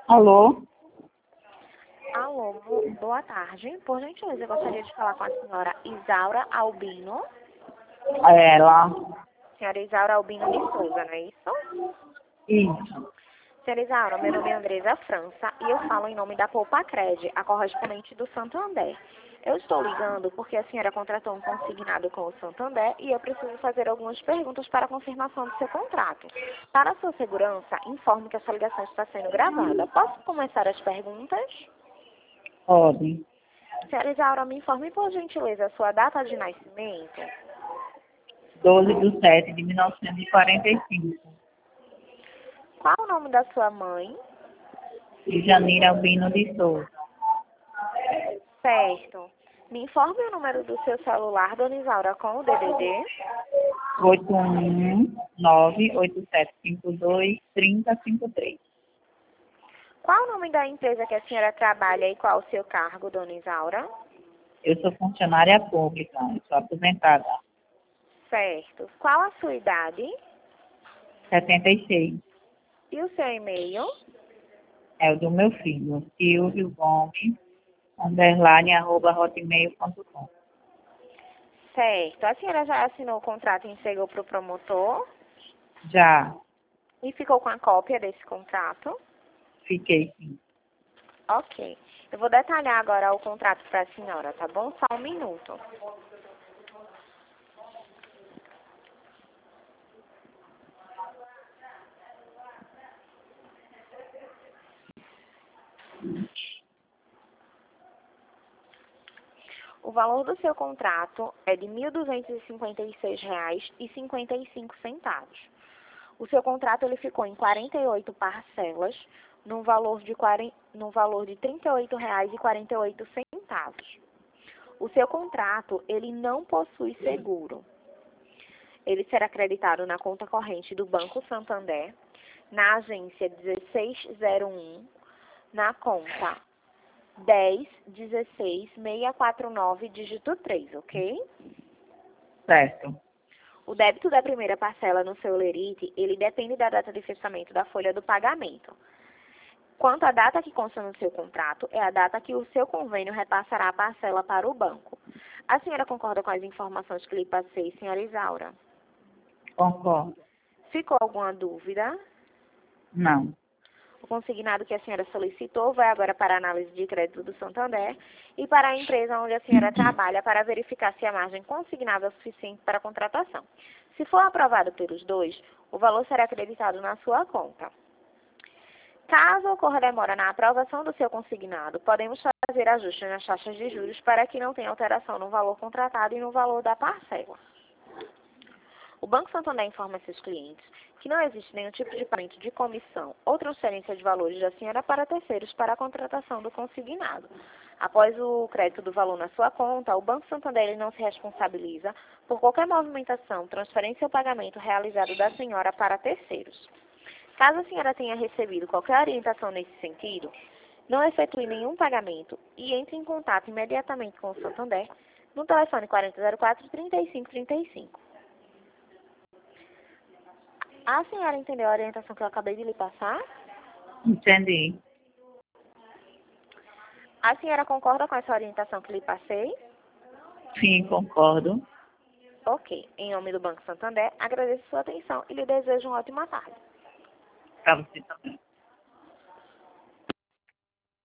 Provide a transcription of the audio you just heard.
Alô? Alô, boa tarde. Por gentileza, eu gostaria de falar com a senhora Isaura Albino. Ela. Senhora Isaura Albino de Souza, não é isso? Isso. Senhora Isaura, meu nome é Andresa França e eu falo em nome da Poupa-Cred, a correspondente do Santander. Eu estou ligando porque a senhora contratou um consignado com o Santander e eu preciso fazer algumas perguntas para a confirmação do seu contrato. Para a sua segurança, informe que essa ligação está sendo gravada. Posso começar as perguntas? Pode. Senhora Isaura, me informe por gentileza a sua data de nascimento. 12/7/1945. Qual o nome da sua mãe? De Janira Albino de Souza. Certo. Me informe o número do seu celular, dona Isaura, com o DDD. 819-8752-3053. Qual o nome da empresa que a senhora trabalha e qual o seu cargo, dona Isaura? Eu sou funcionária pública, eu sou aposentada. Certo. Qual a sua idade? 76. E o seu e-mail? É o do meu filho, Silvio Gomes, _hotmail.com. Certo. A senhora já assinou o contrato e entregou para o promotor? Já E ficou com a cópia desse contrato? fiquei, sim. Ok. Eu vou detalhar agora o contrato para a senhora, tá bom? Só um minuto. O valor do seu contrato é de R$ 1.256,55. O seu contrato ele ficou em 48 parcelas, no valor de R$ 38,48. O seu contrato ele não possui seguro. Ele será acreditado na conta corrente do Banco Santander, na agência 1601, na conta 10 16 649 dígito 3, ok? Certo. O débito da primeira parcela no seu lerite, ele depende da data de fechamento da folha do pagamento. Quanto à data que consta no seu contrato, é a data que o seu convênio repassará a parcela para o banco. A senhora concorda com as informações que lhe passei, senhora Isaura? Concordo. Ficou alguma dúvida? Não. O consignado que a senhora solicitou vai agora para a análise de crédito do Santander e para a empresa onde a senhora trabalha para verificar se a margem consignada é suficiente para a contratação. Se for aprovado pelos dois, o valor será acreditado na sua conta. Caso ocorra demora na aprovação do seu consignado, podemos fazer ajustes nas taxas de juros para que não tenha alteração no valor contratado e no valor da parcela. O Banco Santander informa seus clientes que não existe nenhum tipo de pagamento de comissão ou transferência de valores da senhora para terceiros para a contratação do consignado. Após o crédito do valor na sua conta, o Banco Santander ele não se responsabiliza por qualquer movimentação, transferência ou pagamento realizado da senhora para terceiros. Caso a senhora tenha recebido qualquer orientação nesse sentido, não efetue nenhum pagamento e entre em contato imediatamente com o Santander no telefone 4004-3535. A senhora entendeu a orientação que eu acabei de lhe passar? Entendi. A senhora concorda com essa orientação que lhe passei? Sim, concordo. Ok. Em nome do Banco Santander, agradeço sua atenção e lhe desejo uma ótima tarde. Para você também.